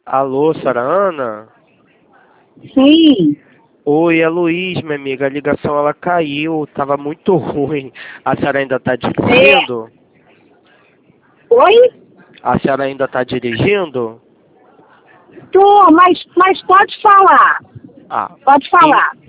Alô, senhora Ana? Sim. Oi, é Luiz, minha amiga. A ligação ela caiu, tava muito ruim. A senhora ainda tá É. dirigindo? Oi? A senhora ainda tá dirigindo? Tô, mas pode falar. Ah, Pode en- falar.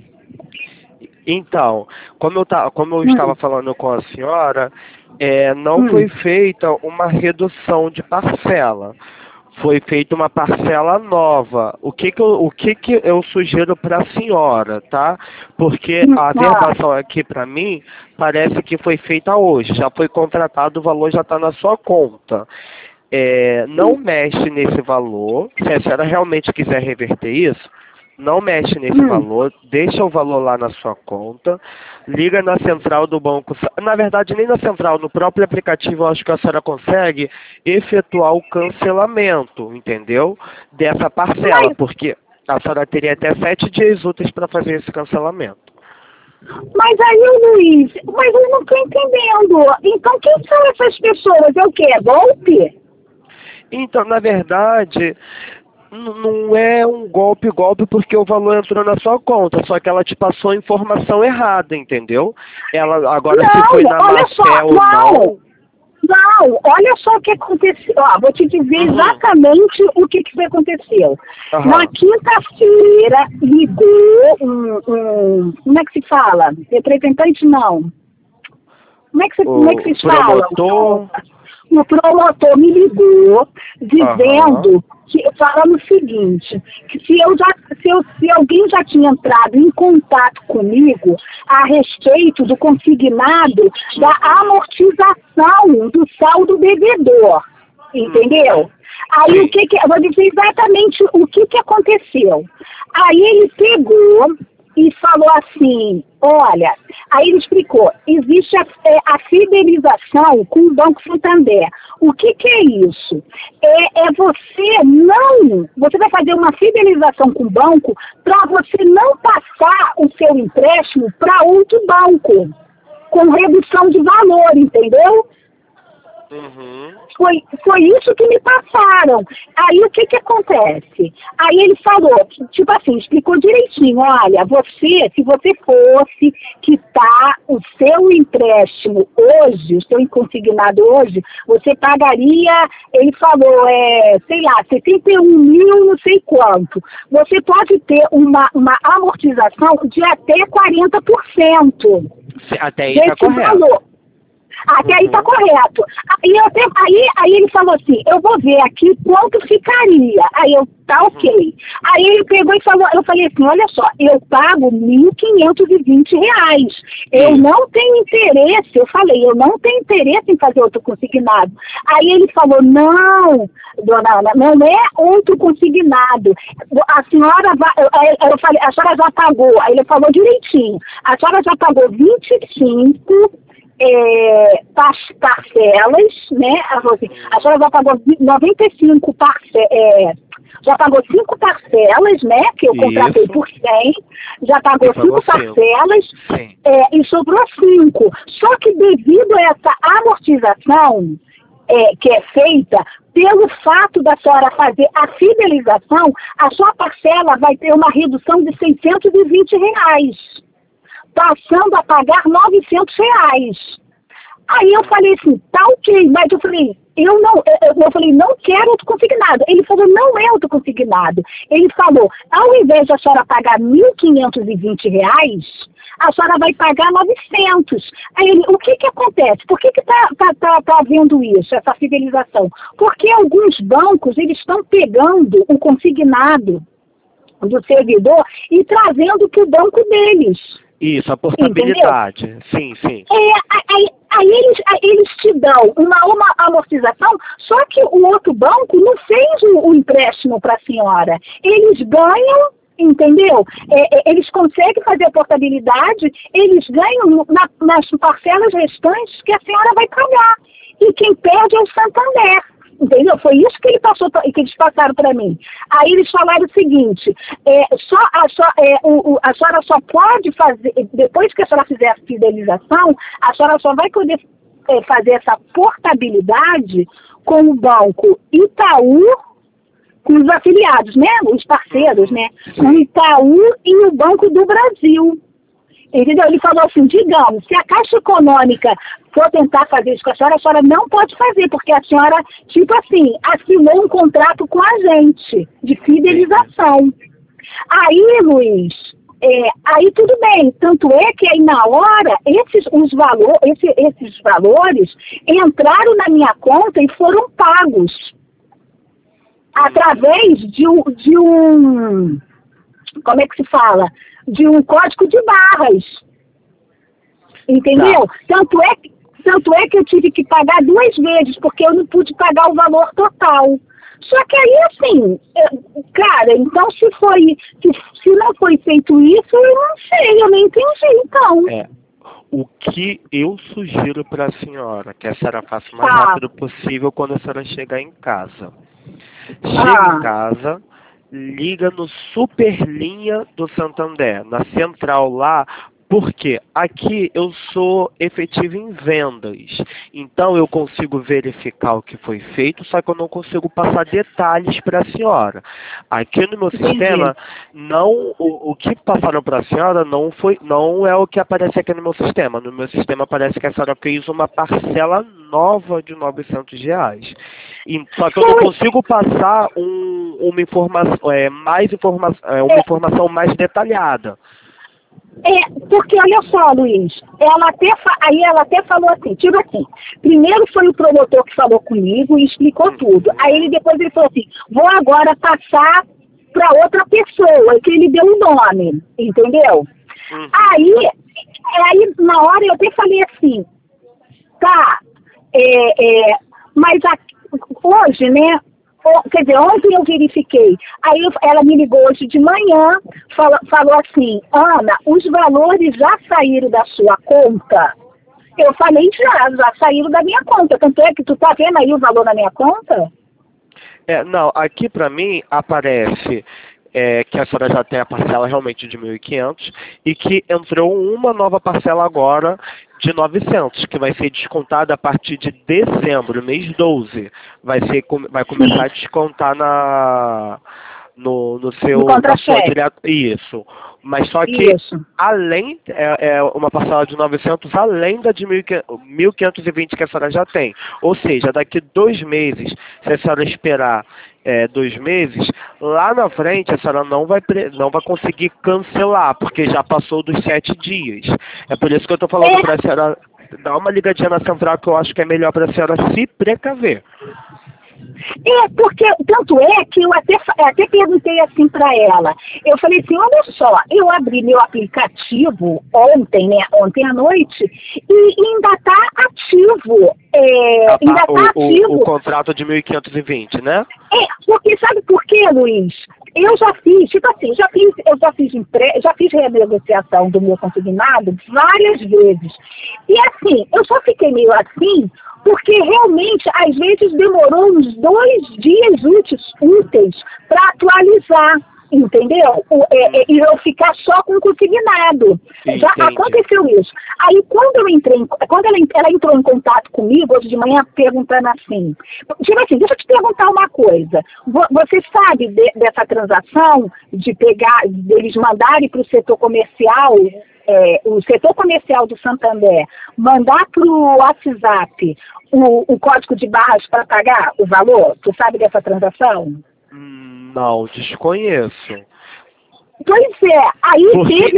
então, como eu estava Hum, falando com a senhora, não foi hum, feita uma redução de parcela. Foi feita uma parcela nova. O que que eu sugiro para a senhora, tá? Porque a ah, verbação aqui para mim parece que foi feita hoje. Já foi contratado, o valor já está na sua conta. Não mexe nesse valor. Se a senhora realmente quiser reverter isso, não mexe nesse hum. valor, deixa o valor lá na sua conta, liga na central do banco. Na verdade, nem na central, no próprio aplicativo, eu acho que a senhora consegue efetuar o cancelamento, entendeu? Dessa parcela, Mas, porque a senhora teria até 7 dias úteis para fazer esse cancelamento. mas aí, Luiz, mas eu não tô entendendo. Então, quem são essas pessoas? É o quê? É golpe? Então, na verdade, não é um golpe porque o valor entrou na sua conta, só que ela te passou a informação errada, entendeu? Ela, agora, se foi Não, na má olha fé só, ou não. não. Não, olha só o que aconteceu. Ó, vou te dizer Uhum. exatamente o que aconteceu. Na Aham. quinta-feira, ligou como é que se fala? Representante não. Como é que O se fala? promotor. O promotor me ligou Aham. dizendo falando o seguinte, que se alguém já tinha entrado em contato comigo a respeito do consignado da Uhum. amortização do saldo devedor, Uhum. entendeu? Aí Sim. eu vou dizer exatamente o que aconteceu. Aí ele pegou e falou assim, olha, aí ele explicou, existe a fidelização com o Banco Santander. O que é isso? Você vai fazer uma fidelização com o banco para você não passar o seu empréstimo para outro banco, com redução de valor, entendeu? Uhum. Foi isso que me passaram. Aí o que acontece? Aí ele falou, tipo assim, explicou direitinho, olha, se você fosse quitar o seu empréstimo hoje, o seu consignado hoje, você pagaria, ele falou, sei lá, 71 mil, não sei quanto. Você pode ter uma amortização de até 40% Até aí tá desse correto. valor. Até aí tá Uhum. correto. Aí ele falou assim, eu vou ver aqui quanto ficaria. Aí eu, tá ok. Uhum. Aí ele pegou e falou, eu falei assim, olha só, eu pago R$ 1.520. Eu Isso. não tenho interesse, eu falei, eu não tenho interesse em fazer outro consignado. Aí ele falou, não, dona Ana, não é outro consignado. A senhora vai, eu falei, a senhora já pagou. Aí ele falou direitinho, a senhora já pagou 25 parcelas, né? A Uhum. senhora já pagou 95 já pagou 5 parcelas, né? Que eu contratei Isso. por 100, já E pagou pagou 5 5. parcelas, Sim. e sobrou 5. Só que devido a essa amortização que é feita, pelo fato da senhora fazer a fidelização, a sua parcela vai ter uma redução de R$ 620, passando a pagar R$ 900. Aí eu falei assim, tá ok, mas eu falei, eu falei, não quero outro consignado. Ele falou, não é outro consignado. Ele falou, ao invés de a senhora pagar R$ 1.520, a senhora vai pagar 900. Aí ele, o que acontece? Por que tá havendo isso, essa fidelização? Porque alguns bancos, eles estão pegando o consignado do servidor e trazendo para o banco deles. Isso, a Entendeu? portabilidade. Sim, sim. Aí eles te dão uma amortização, só que o outro banco não fez o empréstimo para a senhora. Eles ganham, entendeu? Eles conseguem fazer a portabilidade, eles ganham nas parcelas restantes que a senhora vai pagar. E quem perde é o Santander. Entendeu? Foi isso que que eles passaram para mim. Aí eles falaram o seguinte, a senhora só pode fazer, depois que a senhora fizer a fidelização, a senhora só vai poder fazer essa portabilidade com o banco Itaú, com os afiliados, né? Os parceiros, né? O Itaú e o Banco do Brasil. Entendeu? Ele falou assim, digamos, se a Caixa Econômica for tentar fazer isso com a senhora não pode fazer, porque a senhora, tipo assim, assinou um contrato com a gente de fidelização. Aí, Luiz, aí tudo bem, tanto é que aí na hora, esses valores entraram na minha conta e foram pagos através de um como é que se fala? De um código de barras. Entendeu? Tá. Tanto é que eu tive que pagar 2 vezes, porque eu não pude pagar o valor total. Só que aí, assim, cara, então se não foi feito isso, eu não sei, eu não entendi, então. O que eu sugiro para a senhora, que a senhora faça o mais rápido possível quando a senhora chegar em casa. Chega em casa, liga no Superlinha do Santander, na central lá, porque aqui eu sou efetivo em vendas. Então eu consigo verificar o que foi feito, só que eu não consigo passar detalhes para a senhora. Aqui no meu sistema, não, o que passaram para a senhora não é o que aparece aqui no meu sistema. No meu sistema parece que a senhora fez uma parcela nova de R$ 900. Só que eu não consigo passar uma informação mais detalhada. Porque olha só, Luiz, ela até falou assim, tipo assim, primeiro foi o promotor que falou comigo e explicou tudo. Aí depois ele falou assim, vou agora passar para outra pessoa, que ele deu um nome, entendeu? Aí na hora eu até falei assim, tá, mas hoje, né? Quer dizer, ontem eu verifiquei. Aí ela me ligou hoje de manhã, falou assim, Ana, os valores já saíram da sua conta? Eu falei, já saíram da minha conta. Tanto é que tu tá vendo aí o valor na minha conta? Não, aqui para mim aparece que a senhora já tem a parcela realmente de 1.500 e que entrou uma nova parcela agora de 900, que vai ser descontada a partir de dezembro, mês 12. Vai começar a descontar no seu... Isso. Mas só que, além, uma parcela de 900, além da de 1.520 que a senhora já tem. Ou seja, daqui 2 meses, se a senhora esperar 2 meses, lá na frente a senhora não vai conseguir cancelar, porque já passou dos 7 dias. É por isso que eu estou falando para a senhora dar uma ligadinha na central, que eu acho que é melhor para a senhora se precaver. Porque tanto é que eu até perguntei assim para ela. Eu falei assim, olha só, eu abri meu aplicativo ontem, né? Ontem à noite, e ainda está ativo. Ainda tá ativo. O contrato de 1.520, né? Porque sabe por quê, Luiz? Eu já fiz, tipo assim, já fiz renegociação do meu consignado várias vezes. E assim, eu só fiquei meio assim, porque realmente, às vezes, demorou uns 2 dias úteis para atualizar, entendeu? E eu ficar só com o consignado. Já aconteceu isso. Aí, quando ela entrou em contato comigo hoje de manhã, perguntando assim, tipo assim, deixa eu te perguntar uma coisa. Você sabe dessa transação deles mandarem para o setor comercial, o setor comercial do Santander, mandar para o WhatsApp o código de barras para pagar o valor? Tu sabe dessa transação? Não, desconheço. Pois aí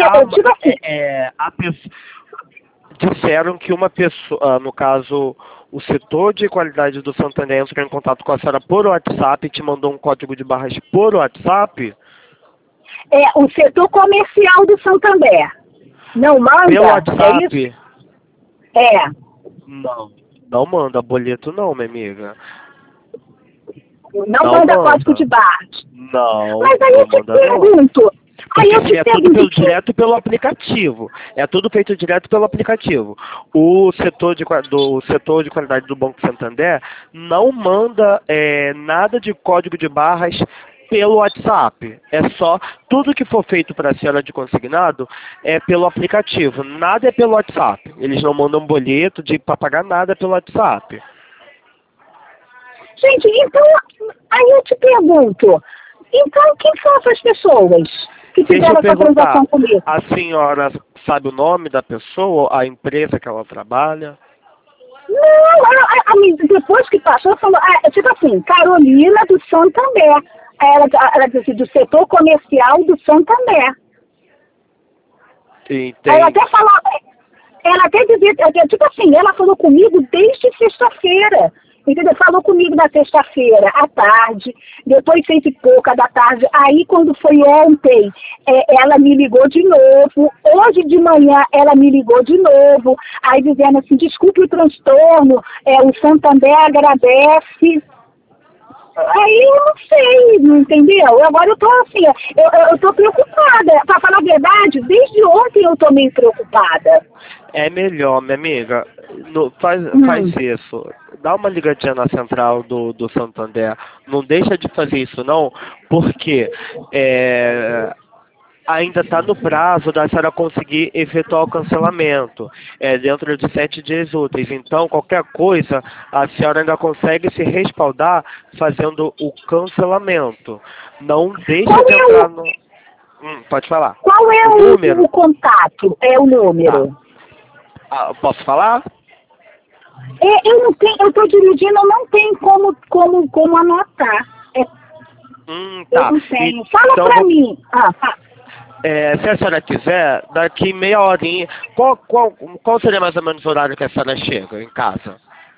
disseram que uma pessoa, no caso, o setor de qualidade do Santander entrou em contato com a senhora por WhatsApp e te mandou um código de barras por WhatsApp? O setor comercial do Santander. Não manda? Pelo WhatsApp? Não manda boleto não, minha amiga. Não manda código de barras. Não. Mas aí eu te pergunto. Tudo direto pelo aplicativo. É tudo feito direto pelo aplicativo. O setor de qualidade do Banco Santander não manda nada de código de barras pelo WhatsApp. É só tudo que for feito para a senhora de consignado é pelo aplicativo. Nada é pelo WhatsApp. Eles não mandam boleto para pagar nada pelo WhatsApp. Gente, então, aí eu te pergunto, então quem são essas pessoas que Deixa fizeram eu essa perguntar, transação comigo? a senhora sabe o nome da pessoa, a empresa que ela trabalha? Não, depois que passou, falou, tipo assim, Carolina do Santander. Ela disse do setor comercial do Santander. Ela Entende? até falou, ela até dizia, tipo assim, ela falou comigo desde sexta-feira. Entendeu? Falou comigo na sexta-feira, à tarde, depois 6:30 da tarde. Aí, quando foi ontem, ela me ligou de novo. Hoje de manhã, ela me ligou de novo. Aí, dizendo assim, desculpe o transtorno, o Santander agradece. Aí eu não sei, não entendeu? Agora eu tô assim, eu tô preocupada. Pra falar a verdade, desde ontem eu tô meio preocupada. É melhor, minha amiga, faz isso. Dá uma ligadinha na central do Santander. Não deixa de fazer isso, não, porque ainda está no prazo da senhora conseguir efetuar o cancelamento, dentro de 7 dias úteis. Então, qualquer coisa, a senhora ainda consegue se respaldar fazendo o cancelamento. Não deixa de entrar no... pode falar. Qual é O número? o contato? É o número. Posso falar? Eu não tenho, eu tô dirigindo, eu não tenho como anotar. Eu Tá. não tenho. Fala Então, pra mim. se a senhora quiser, daqui meia horinha, qual seria mais ou menos o horário que a senhora chega em casa?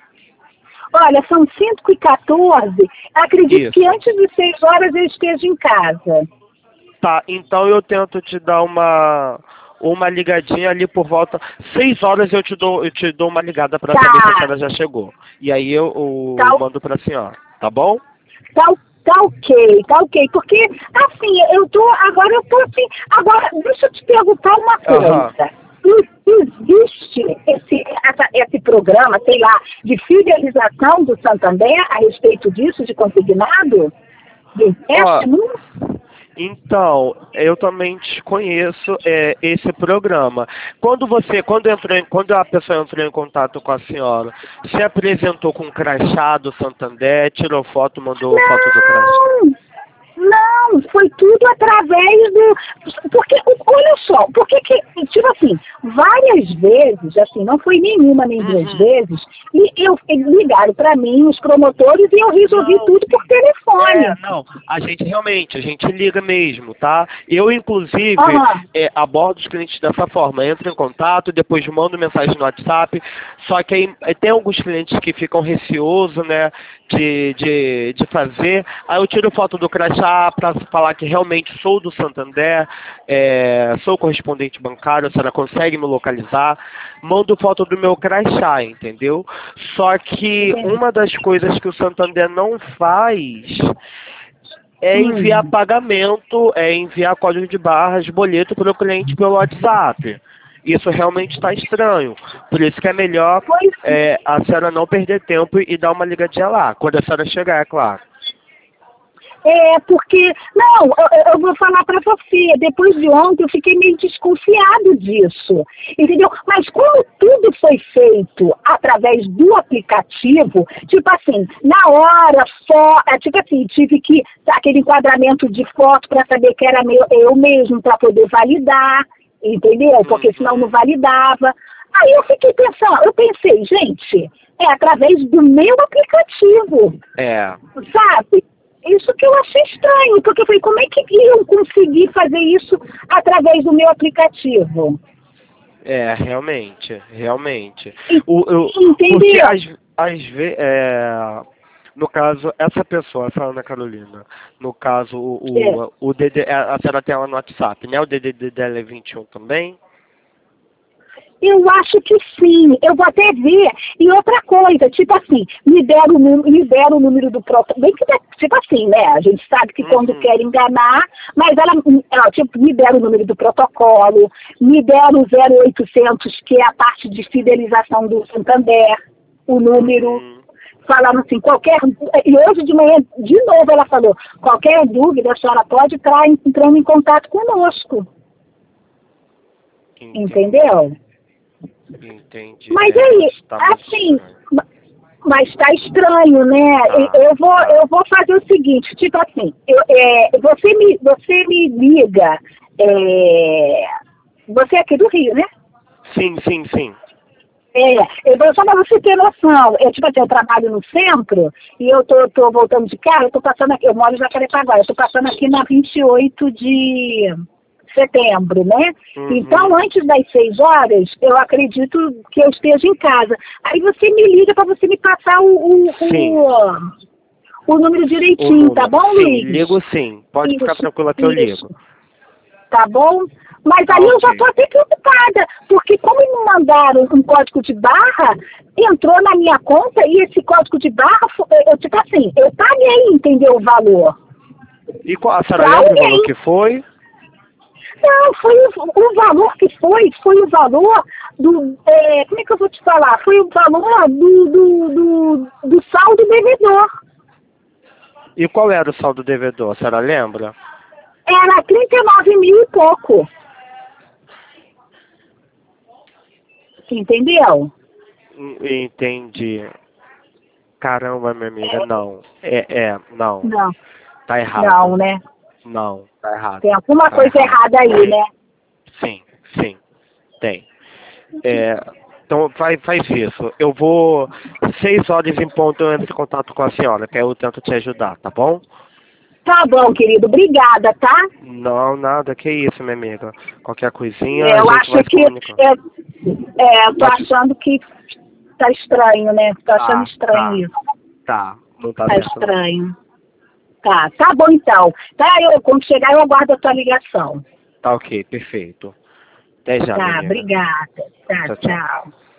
Olha, são 5:14. Acredito que Isso. antes de 6 horas eu esteja em casa. Tá, então eu tento te dar uma ligadinha ali por volta. 6 horas eu te dou uma ligada para saber se a senhora já chegou. E aí eu Tá, mando pra senhora, tá bom? tá ok. Porque, assim, agora eu tô assim. Agora, deixa eu te perguntar uma coisa. Existe esse programa, sei lá, de fidelização do Santander a respeito disso, de consignado? De empréstimo? Então, eu também desconheço esse programa. Quando a pessoa entrou em contato com a senhora, se apresentou com o crachá do Santander, tirou foto, mandou foto do crachá? Não, foi tudo através do... Porque, olha só, porque que, tipo assim, várias vezes, assim, não foi nenhuma nem duas vezes, e ligaram para mim os promotores e eu resolvi tudo por telefone. Não, a gente liga mesmo, tá? Eu, inclusive, abordo os clientes dessa forma, entro em contato, depois mando mensagem no WhatsApp, só que aí tem alguns clientes que ficam receosos, né, de fazer, aí eu tiro foto do crachá para falar que realmente sou do Santander, sou correspondente bancário, a senhora consegue me localizar, mando foto do meu crachá, entendeu? Só que uma das coisas que o Santander não faz é enviar pagamento, enviar código de barras, boleto para o cliente pelo WhatsApp. Isso realmente está estranho. Por isso que é melhor a senhora não perder tempo e dar uma ligadinha lá, quando a senhora chegar, é claro. Porque... Não, eu vou falar para você. Depois de ontem eu fiquei meio desconfiado disso. Entendeu? Mas como tudo foi feito através do aplicativo, tipo assim, na hora só, tipo assim, tive que aquele enquadramento de foto para saber que era eu mesmo, para poder validar, entendeu? Porque senão não validava. Aí eu pensei, gente, é através do meu aplicativo. Sabe? Isso que eu achei estranho, porque eu falei, como é que iam conseguir fazer isso através do meu aplicativo? Realmente. Entendeu? Porque às vezes, no caso, essa pessoa, essa Ana Carolina, no caso, o DD, a senhora tem ela no WhatsApp, né? O DDD dela é 21 também? Eu acho que sim, eu vou até ver. E outra coisa, tipo assim, me deram o número do protocolo. Bem que, tipo assim, né? A gente sabe que quando quer enganar, mas ela tipo, me deram o número do protocolo, me deram o 0800, que é a parte de fidelização do Santander, o número. Falando assim, e hoje de manhã, de novo, ela falou, qualquer dúvida, a senhora pode estar entrando em contato conosco. Entendeu? Entendi. Mas aí, assim, Mas tá estranho, né? Eu vou fazer o seguinte, tipo assim, você me liga, você é aqui do Rio, né? Sim, sim, sim. Só para você ter noção, tipo assim, eu trabalho no centro e eu tô voltando de carro, eu tô passando aqui, eu moro em Jacarepaguá, eu tô passando aqui na 28 de setembro, né? Uhum. Então, antes das 6 horas, eu acredito que eu esteja em casa. Aí você me liga para você me passar o número direitinho, tá bom, Sim, Luiz? ligo sim. Pode ficar tranquila que eu ligo. Tá bom? Mas Tá, aí eu já ok. estou até preocupada, porque como me mandaram um código de barra, entrou na minha conta e esse código de barra, tipo assim, eu paguei, entendeu, o valor. E qual, a senhora Pra lembra o alguém. valor que foi? Não, foi o valor que foi o valor do, como é que eu vou te falar? Foi o valor do saldo devedor. E qual era o saldo devedor? A senhora lembra? Era 39 mil e pouco. Entendeu? Entendi. Caramba, minha amiga, não. Não. Não, Tá errado. não, né? Não, tá errado. Tem alguma Tá coisa errado. errada aí, Sim, né? sim, tem. Então faz isso. Eu vou, 6 horas em ponto, eu entro em contato com a senhora, que aí eu tento te ajudar, tá bom? Tá bom, querido. Obrigada, tá? Não, nada, que isso, minha amiga. Qualquer coisinha a Eu gente acho vai se que. comunicando. Eu tô achando que tá estranho, né? Tô achando estranho isso. Tá, não tá Tá certo não. estranho. Tá bom então. Tá, quando chegar eu aguardo a tua ligação. Tá ok, perfeito. Até já, minha Tá, amiga. obrigada. Tá, Tchau, tchau. tchau.